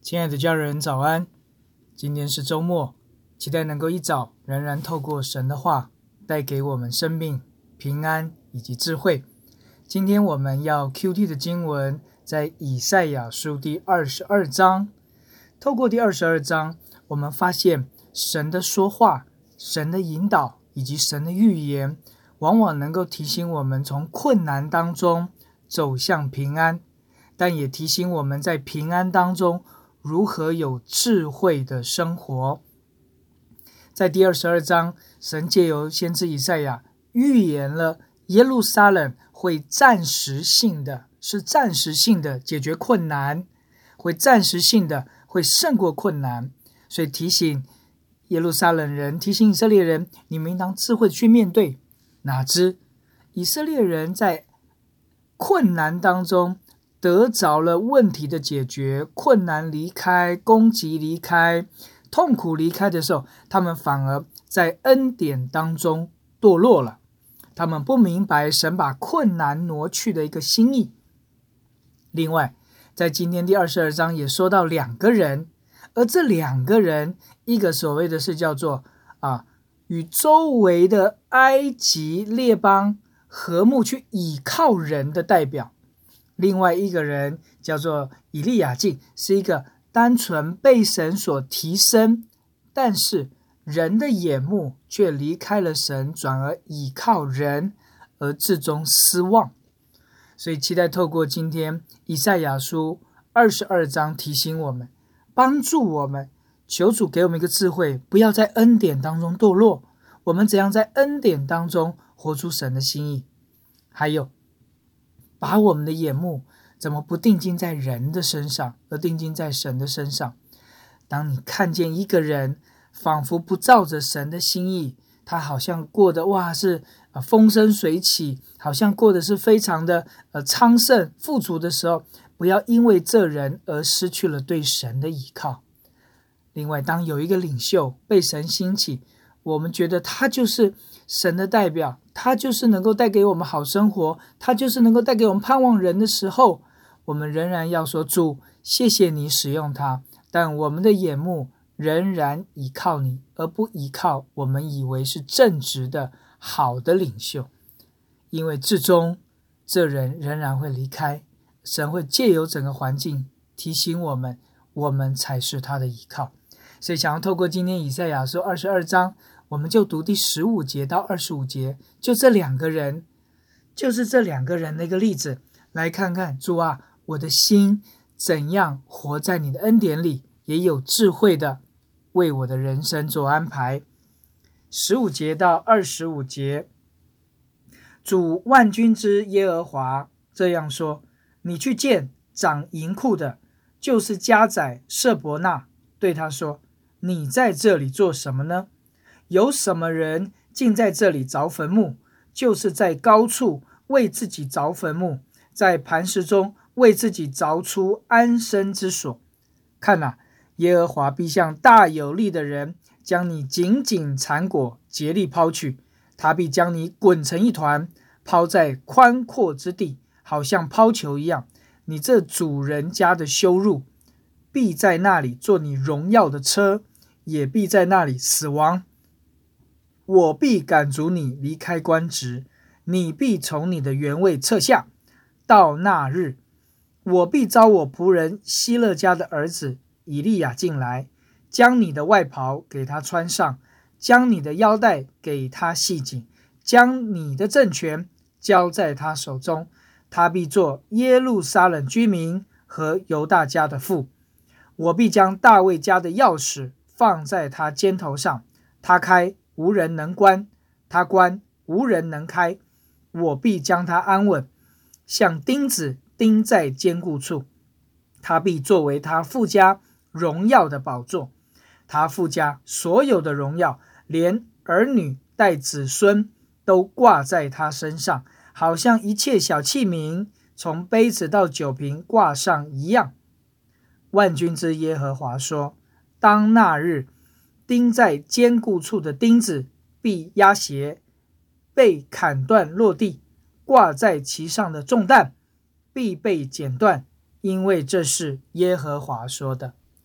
亲爱的家人，早安！今天是周末，期待能够一早仍然透过神的话，带给我们生命、平安以及智慧。今天我们要 QT 的经文在以赛亚书第22章。透过第22章，我们发现神的说话、神的引导以及神的预言，往往能够提醒我们从困难当中走向平安，但也提醒我们在平安当中如何有智慧的生活。在第22章，神借由先知以赛亚预言了耶路撒冷会暂时性的解决困难，会暂时性的会胜过困难，所以提醒耶路撒冷人，提醒以色列人，你们应当智慧去面对。哪知以色列人在困难当中得着了问题的解决，困难离开，攻击离开，痛苦离开的时候，他们反而在恩典当中堕落了。他们不明白神把困难挪去的一个心意。另外，在今天第22章也说到两个人，而这两个人，一个所谓的是叫做与周围的埃及列邦和睦去倚靠人的代表，另外一个人叫做以利亚敬，是一个单纯被神所提升，但是人的眼目却离开了神，转而倚靠人，而至终失望。所以期待透过今天以赛亚书22章提醒我们，帮助我们，求主给我们一个智慧，不要在恩典当中堕落，我们怎样在恩典当中活出神的心意。还有把我们的眼目怎么不定睛在人的身上，而定睛在神的身上。当你看见一个人仿佛不照着神的心意，他好像过得是风生水起，好像过得是非常的昌盛富足的时候，不要因为这人而失去了对神的依靠。另外，当有一个领袖被神兴起，我们觉得他就是神的代表，他就是能够带给我们好生活，他就是能够带给我们盼望人的时候，我们仍然要说，主，谢谢你使用他，但我们的眼目仍然依靠你，而不依靠我们以为是正直的好的领袖。因为至终这人仍然会离开，神会借由整个环境提醒我们，我们才是他的依靠。所以想要透过今天以赛亚书22章，我们就读第15节到25节，就是这两个人的一个例子，来看看主啊，我的心怎样活在你的恩典里，也有智慧的为我的人生做安排。15节到25节，主万军之耶和华这样说，你去见掌银库的，就是家宰舍伯那，对他说，你在这里做什么呢？有什么人竟在这里凿坟墓？就是在高处为自己凿坟墓，在磐石中为自己凿出安身之所。看啊，耶和华必向大有力的人将你紧紧缠裹，竭力抛去，他必将你滚成一团，抛在宽阔之地，好像抛球一样。你这主人家的羞辱必在那里做你荣耀的车，也必在那里死亡。我必赶逐你离开官职，你必从你的原位撤下。到那日，我必召我仆人希勒家的儿子以利亚进来，将你的外袍给他穿上，将你的腰带给他系紧，将你的政权交在他手中。他必做耶路撒冷居民和犹大家的父。我必将大卫家的钥匙放在他肩头上，他开无人能关，他关无人能开。我必将他安稳，像钉子钉在坚固处。他必作为他父家荣耀的宝座，他父家所有的荣耀，连儿女带子孙都挂在他身上，好像一切小器皿从杯子到酒瓶挂上一样。万军之耶和华说，当那日，钉在坚固处的钉子必压斜，被砍断落地，挂在其上的重担必被剪断，因为这是耶和华说的。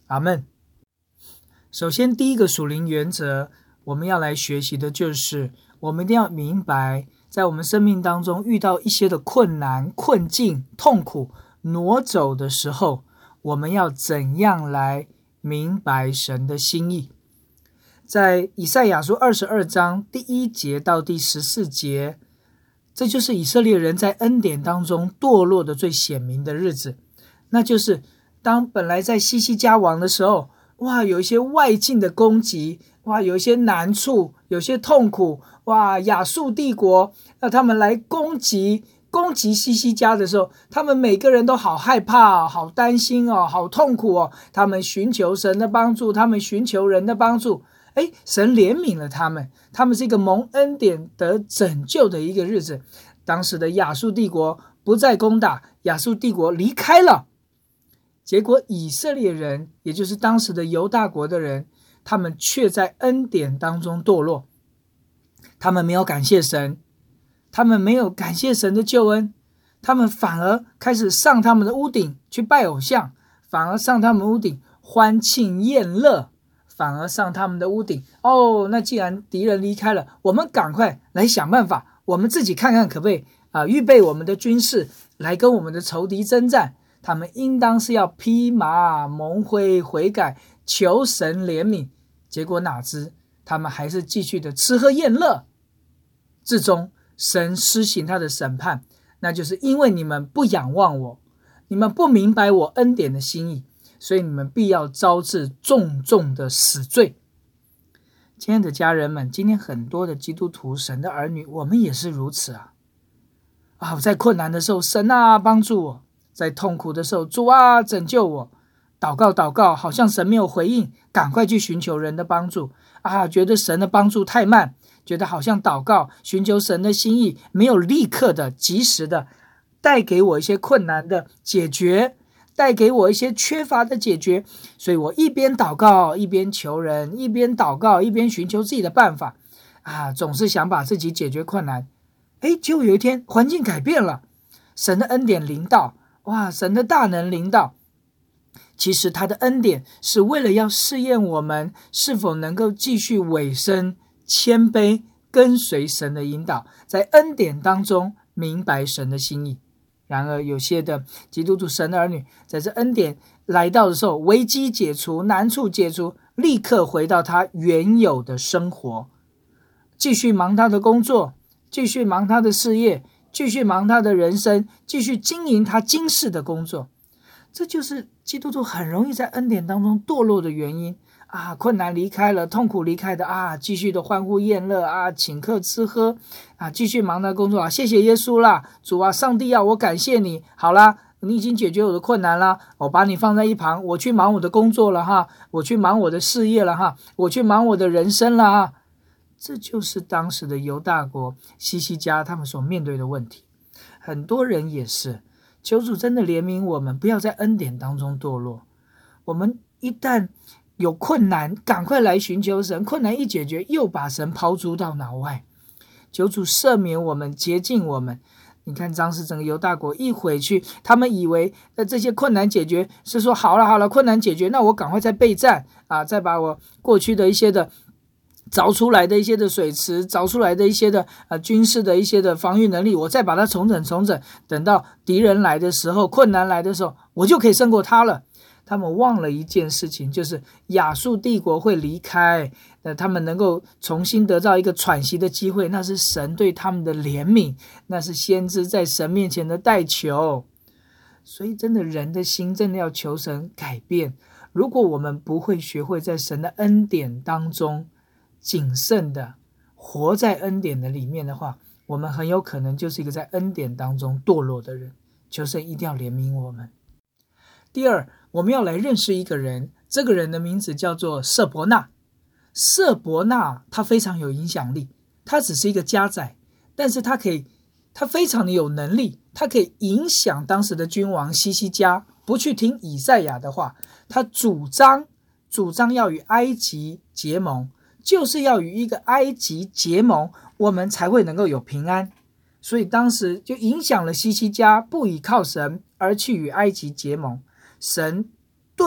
阿们。首先第一个属灵原则，我们要来学习的就是我们一定要明白，在我们生命当中遇到一些的困难、困境、痛苦挪走的时候，我们要怎样来明白神的心意。在以赛亚书22章第1节到第14节，这就是以色列人在恩典当中堕落的最显明的日子。那就是当本来在西西家王的时候，哇，有一些外境的攻击，哇，有一些难处，有些痛苦，哇，亚述帝国他们来攻击西西家的时候，他们每个人都好害怕好担心好痛苦他们寻求神的帮助，他们寻求人的帮助。神怜悯了他们是一个蒙恩典得拯救的一个日子。当时的亚述帝国不再攻打，亚述帝国离开了，结果以色列人，也就是当时的犹大国的人，他们却在恩典当中堕落。他们没有感谢神，他们没有感谢神的救恩，他们反而开始上他们的屋顶去拜偶像，反而上他们屋顶欢庆宴乐，反而上他们的屋顶。那既然敌人离开了，我们赶快来想办法，我们自己看看可不可以预备我们的军事来跟我们的仇敌征战。他们应当是要披麻蒙灰悔改，求神怜悯。结果哪知他们还是继续的吃喝宴乐，至终神施行他的审判，那就是因为你们不仰望我，你们不明白我恩典的心意，所以你们必要招致重重的死罪。亲爱的家人们，今天很多的基督徒，神的儿女，我们也是如此在困难的时候，神帮助我；在痛苦的时候，主拯救我。祷告，好像神没有回应，赶快去寻求人的帮助觉得神的帮助太慢，觉得好像祷告寻求神的心意没有立刻的及时的带给我一些困难的解决，带给我一些缺乏的解决，所以我一边祷告一边求人，一边祷告一边寻求自己的办法总是想把自己解决困难。结果有一天环境改变了，神的恩典临到，神的大能临到。其实他的恩典是为了要试验我们是否能够继续委身谦卑，跟随神的引导，在恩典当中明白神的心意。然而有些的基督徒神的儿女，在这恩典来到的时候，危机解除，难处解除，立刻回到他原有的生活，继续忙他的工作，继续忙他的事业，继续忙他的人生，继续经营他今世的工作。这就是基督徒很容易在恩典当中堕落的原因困难离开了，痛苦离开的继续的欢呼宴乐请客吃喝继续忙他的工作谢谢耶稣啦，主上帝我感谢你，好啦，你已经解决我的困难啦，我把你放在一旁，我去忙我的工作了我去忙我的事业了我去忙我的人生了这就是当时的犹大国西西家他们所面对的问题。很多人也是，求主真的怜悯我们，不要在恩典当中堕落。我们一旦有困难，赶快来寻求神，困难一解决，又把神抛诸到脑外。求主赦免我们，洁净我们。你看当时整个犹大国一回去，他们以为这些困难解决是说好了困难解决，那我赶快再备战再把我过去的一些的凿出来的一些的水池，凿出来的一些的军事的一些的防御能力，我再把它重整，等到敌人来的时候，困难来的时候，我就可以胜过他了。他们忘了一件事情，就是亚述帝国会离开，他们能够重新得到一个喘息的机会，那是神对他们的怜悯，那是先知在神面前的代求。所以真的人的心真的要求神改变。如果我们不会学会在神的恩典当中谨慎的活在恩典的里面的话，我们很有可能就是一个在恩典当中堕落的人。求神一定要怜悯我们。第二，我们要来认识一个人，这个人的名字叫做舍伯那。舍伯那他非常有影响力，他只是一个家宰，但是他非常的有能力，他可以影响当时的君王西西家不去听以赛亚的话。他主张要与埃及结盟，就是要与一个埃及结盟，我们才会能够有平安。所以当时就影响了西西家不倚靠神而去与埃及结盟。神对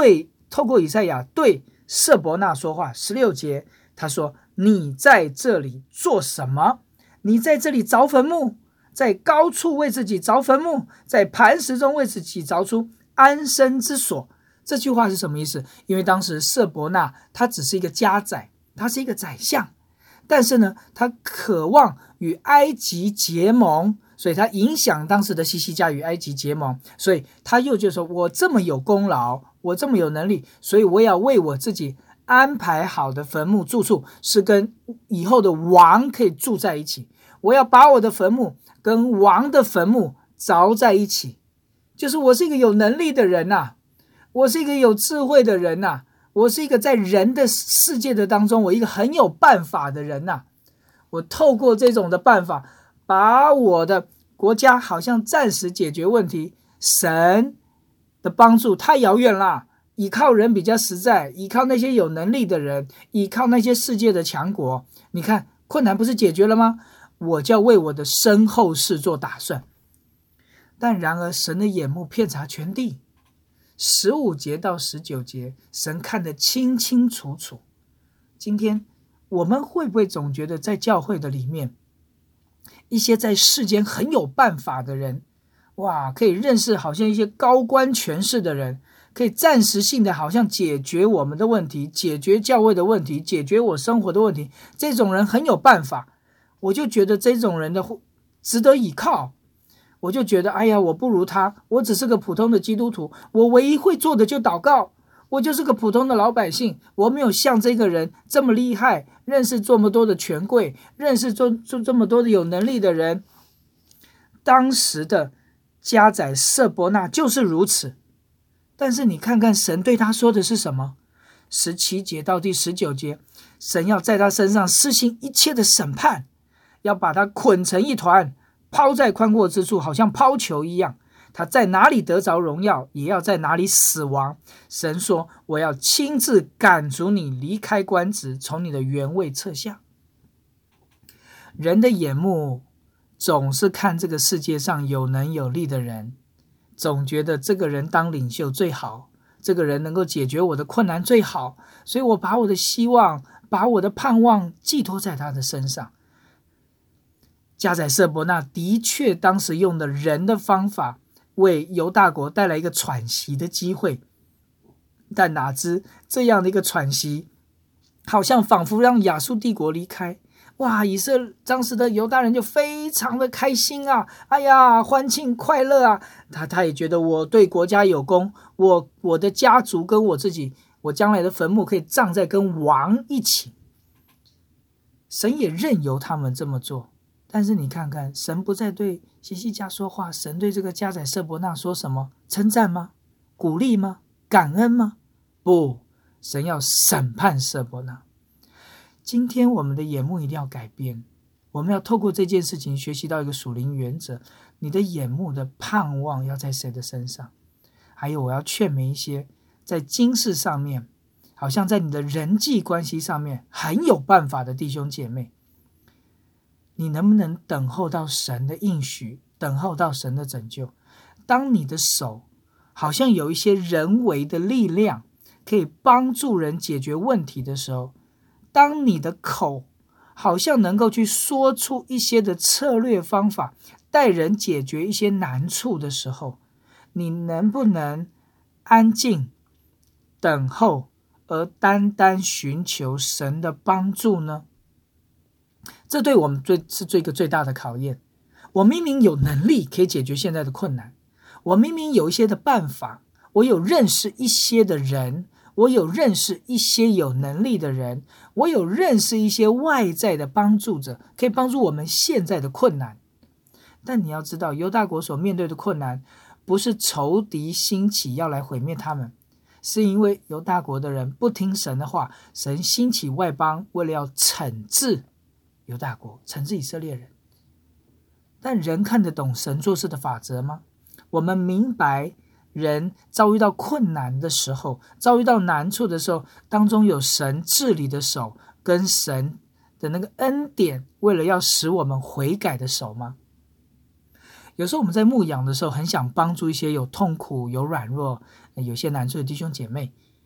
透过以赛亚对舍伯那说话。16节他说，你在这里做什么？你在这里凿坟墓，在高处为自己凿坟墓，在磐石中为自己凿出安身之所。这句话是什么意思？因为当时舍伯那他只是一个家宰，他是一个宰相，但是呢，他渴望与埃及结盟，所以他影响当时的西西家与埃及结盟，所以他又就说，我这么有功劳，我这么有能力，所以我要为我自己安排好的坟墓住处是跟以后的王可以住在一起，我要把我的坟墓跟王的坟墓凿在一起，就是我是一个有能力的人啊，我是一个有智慧的人啊，我是一个在人的世界的当中，我一个很有办法的人啊，我透过这种的办法把我的国家好像暂时解决问题，神的帮助太遥远了，依靠人比较实在，依靠那些有能力的人，依靠那些世界的强国，你看困难不是解决了吗？我就要为我的身后事做打算。但然而神的眼目遍察全地，15节到19节神看得清清楚楚。今天我们会不会总觉得在教会的里面，一些在世间很有办法的人，哇，可以认识好像一些高官权势的人，可以暂时性的好像解决我们的问题，解决教会的问题，解决我生活的问题，这种人很有办法，我就觉得这种人的值得倚靠，我就觉得哎呀，我不如他，我只是个普通的基督徒，我唯一会做的就祷告，我就是个普通的老百姓，我没有像这个人这么厉害，认识这么多的权贵，认识这么多的有能力的人。当时的家宰舍伯那就是如此，但是你看看神对他说的是什么？17节到第19节，神要在他身上施行一切的审判，要把他捆成一团，抛在宽阔之处，好像抛球一样，他在哪里得着荣耀，也要在哪里死亡。神说，我要亲自赶逐你离开官职，从你的原位撤下。人的眼目总是看这个世界上有能有力的人，总觉得这个人当领袖最好，这个人能够解决我的困难最好，所以我把我的希望，把我的盼望寄托在他的身上。家宰舍伯那的确当时用的人的方法，为犹大国带来一个喘息的机会，但哪知这样的一个喘息，好像仿佛让亚述帝国离开。哇，当时的犹大人就非常的开心啊，哎呀，欢庆快乐啊，他也觉得我对国家有功，我的家族跟我自己，我将来的坟墓可以葬在跟王一起。神也任由他们这么做，但是你看看，神不再对西西家说话，神对这个家宰舍伯那说什么？称赞吗？鼓励吗？感恩吗？不，神要审判舍伯那。今天我们的眼目一定要改变，我们要透过这件事情学习到一个属灵原则，你的眼目的盼望要在谁的身上？还有我要劝勉一些在今世上面，好像在你的人际关系上面很有办法的弟兄姐妹，你能不能等候到神的应许，等候到神的拯救？当你的手好像有一些人为的力量可以帮助人解决问题的时候，当你的口好像能够去说出一些的策略方法，带人解决一些难处的时候，你能不能安静等候，而单单寻求神的帮助呢？这对我们是一个最大的考验。我明明有能力可以解决现在的困难，我明明有一些的办法，我有认识一些的人，我有认识一些有能力的人，我有认识一些外在的帮助者，可以帮助我们现在的困难。但你要知道，犹大国所面对的困难不是仇敌兴起要来毁灭他们，是因为犹大国的人不听神的话，神兴起外邦，为了要惩治犹大国，惩治以色列人。但人看得懂神做事的法则吗？我们明白人遭遇到困难的时候，遭遇到难处的时候，当中有神治理的手跟神的那个恩典，为了要使我们悔改的手吗？有时候我们在牧养的时候，很想帮助一些有痛苦、有软弱、有些难处的弟兄姐妹，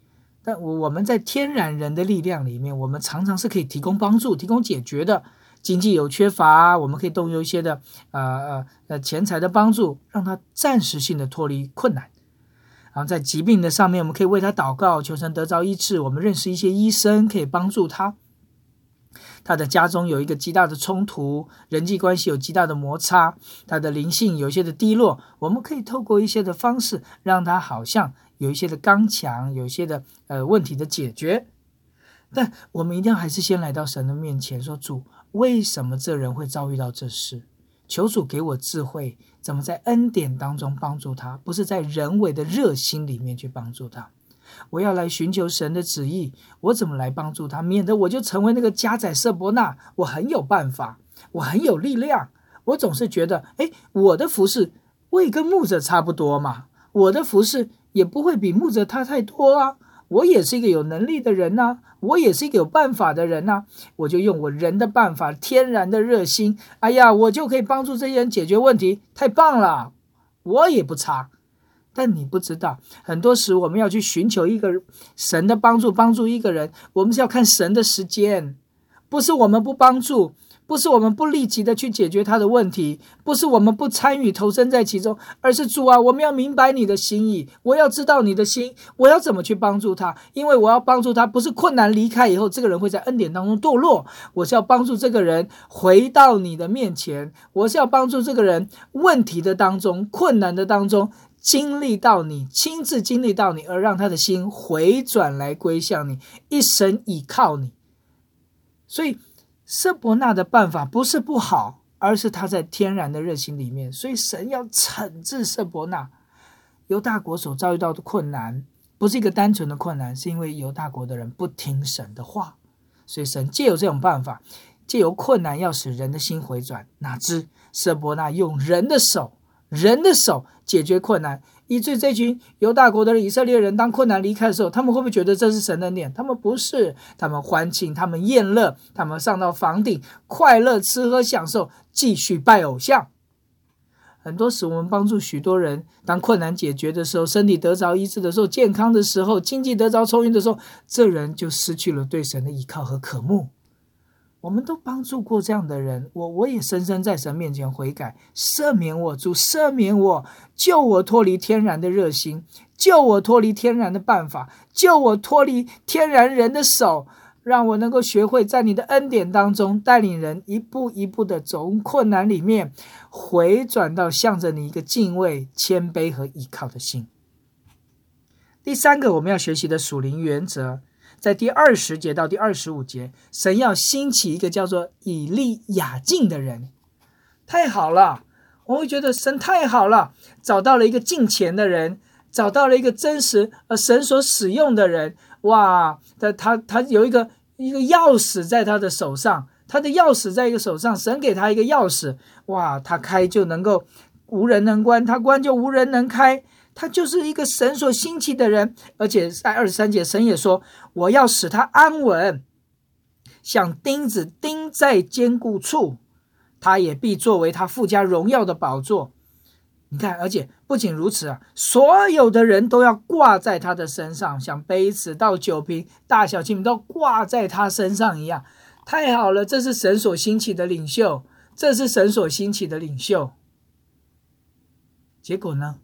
但我们在天然人的力量里面，我们常常是可以提供帮助、提供解决的。经济有缺乏，我们可以动用一些的钱财的帮助，让他暂时性的脱离困难。然后在疾病的上面，我们可以为他祷告，求神得着医治。我们认识一些医生，可以帮助他。他的家中有一个极大的冲突，人际关系有极大的摩擦，他的灵性有一些的低落，我们可以透过一些的方式，让他好像有一些的刚强，有一些的问题的解决。但我们一定要还是先来到神的面前，说主，为什么这人会遭遇到这事？求主给我智慧，怎么在恩典当中帮助他，不是在人为的热心里面去帮助他。我要来寻求神的旨意，我怎么来帮助他，免得我就成为那个加载舍伯那，我很有办法，我很有力量，我总是觉得我的服事我也跟牧者差不多嘛，我的服事也不会比牧者差太多啊，我也是一个有能力的人啊，我也是一个有办法的人啊，我就用我人的办法，天然的热心，我就可以帮助这些人解决问题，太棒了，我也不差。但你不知道，很多时我们要去寻求一个神的帮助，帮助一个人，我们是要看神的时间，不是我们不帮助，不是我们不立即的去解决他的问题，不是我们不参与投身在其中，而是主啊，我们要明白你的心意，我要知道你的心，我要怎么去帮助他，因为我要帮助他，不是困难离开以后这个人会在恩典当中堕落，我是要帮助这个人回到你的面前，我是要帮助这个人问题的当中，困难的当中经历到你，亲自经历到你，而让他的心回转来归向你，一生倚靠你。所以舍伯那的办法不是不好，而是他在天然的热心里面，所以神要惩治舍伯那。犹大国所遭遇到的困难不是一个单纯的困难，是因为犹大国的人不听神的话，所以神借由这种办法，借由困难要使人的心回转，哪知舍伯那用人的手解决困难，以致这群犹大国的以色列人当困难离开的时候，他们会不会觉得这是神的恩典？他们不是，他们欢庆，他们宴乐，他们上到房顶快乐吃喝享受，继续拜偶像。很多时我们帮助许多人，当困难解决的时候，身体得着医治的时候，健康的时候，经济得着充裕的时候，这人就失去了对神的依靠和渴慕。我们都帮助过这样的人，我也深深在神面前悔改，赦免我，主赦免我，救我脱离天然的热心，救我脱离天然的办法，救我脱离天然人的手，让我能够学会在你的恩典当中带领人一步一步的从困难里面回转到向着你一个敬畏、谦卑和依靠的心。第三个我们要学习的属灵原则，在第20节到第25节，神要兴起一个叫做以利亚敬的人。太好了，我会觉得神太好了，找到了一个敬虔的人，找到了一个真实神所使用的人。哇，他有一个钥匙在他的手上，他的钥匙在一个手上，神给他一个钥匙，哇，他开就能够无人能关，他关就无人能开，他就是一个神所兴起的人。而且在23节神也说，我要使他安稳，像钉子钉在坚固处，他也必作为他父家荣耀的宝座。你看，而且不仅如此所有的人都要挂在他的身上，像杯子到酒瓶大小器皿都挂在他身上一样。太好了，这是神所兴起的领袖，这是神所兴起的领袖。结果呢，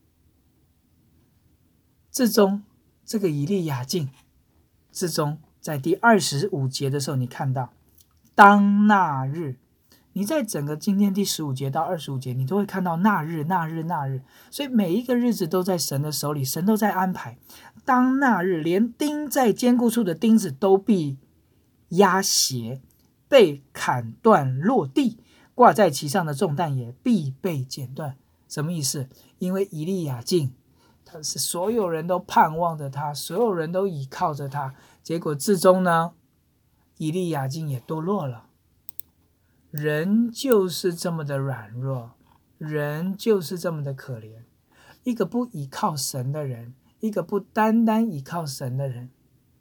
至终这个以利亚敬，至终在第25节的时候，你看到当那日，你在整个今天第15节到25节，你都会看到那日，所以每一个日子都在神的手里，神都在安排。当那日，连钉在坚固处的钉子都必压斜，被砍断落地，挂在其上的重担也必被剪断。什么意思？因为以利亚敬，他是所有人都盼望着他，所有人都倚靠着他，结果至终呢，以利亚敬也堕落了。人就是这么的软弱，人就是这么的可怜。一个不倚靠神的人，一个不单单倚靠神的人，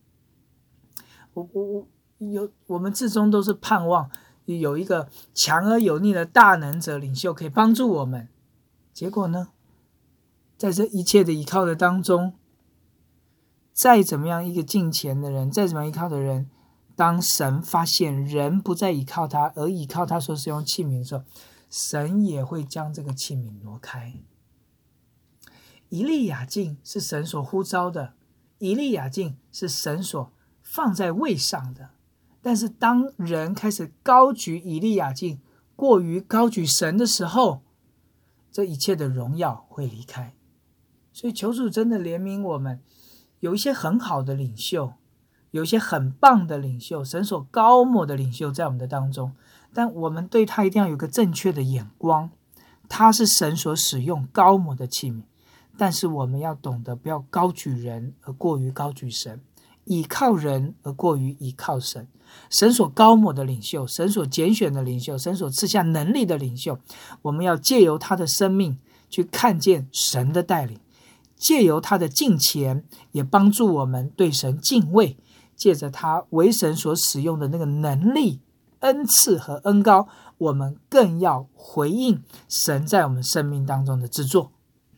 我们至终都是盼望有一个强而有力的大能者领袖可以帮助我们。结果呢，在这一切的倚靠的当中， 再怎么样一个敬虔的人，再怎么样依靠的人，当神发现人不再依靠他，而依靠他所使用器皿的时候，神也会将这个器皿挪开。以利亚敬是神所呼召的，以利亚敬是神所放在位上的，但是当人开始高举以利亚敬过于高举神的时候，这一切的荣耀会离开。所以求主真的怜悯我们，有一些很好的领袖，有一些很棒的领袖，神所高抹的领袖在我们的当中，但我们对他一定要有个正确的眼光，他是神所使用高抹的器皿，但是我们要懂得不要高举人而过于高举神，倚靠人而过于倚靠神。神所高抹的领袖，神所拣选的领袖，神所赐下能力的领袖，我们要借由他的生命去看见神的带领，借由他的敬虔也帮助我们对神敬畏，借着他为神所使用的那个能力、恩赐和恩膏，我们更要回应神在我们生命当中的制作。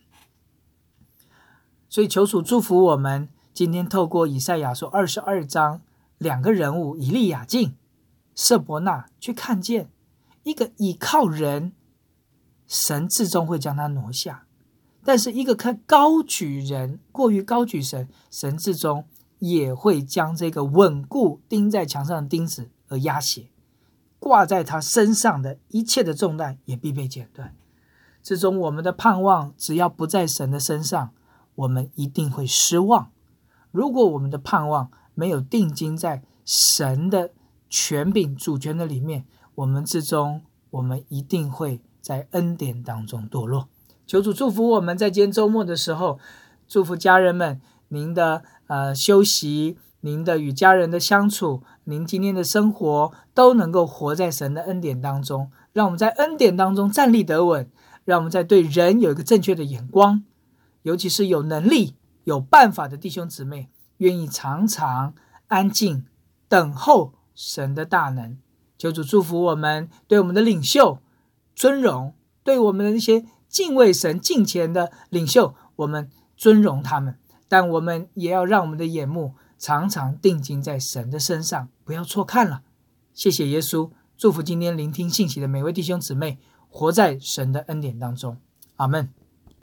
所以求主祝福我们，今天透过以赛亚书22章两个人物以利亚敬、舍伯那，去看见一个倚靠人，神至终会将他挪下，但是一个高举人过于高举神，神至终也会将这个稳固钉在墙上的钉子而压斜，挂在他身上的一切的重担也必被剪断。至终我们的盼望只要不在神的身上，我们一定会失望。如果我们的盼望没有定睛在神的权柄主权的里面，我们至终我们一定会在恩典当中堕落。求主祝福我们在今天周末的时候，祝福家人们，您的休息，您的与家人的相处，您今天的生活都能够活在神的恩典当中，让我们在恩典当中站立得稳，让我们在对人有一个正确的眼光，尤其是有能力有办法的弟兄姊妹，愿意常常安静等候神的大能。求主祝福我们，对我们的领袖尊荣，对我们的那些敬畏神敬虔的领袖，我们尊荣他们，但我们也要让我们的眼目常常定睛在神的身上，不要错看了。谢谢耶稣，祝福今天聆听信息的每位弟兄姊妹，活在神的恩典当中。阿们。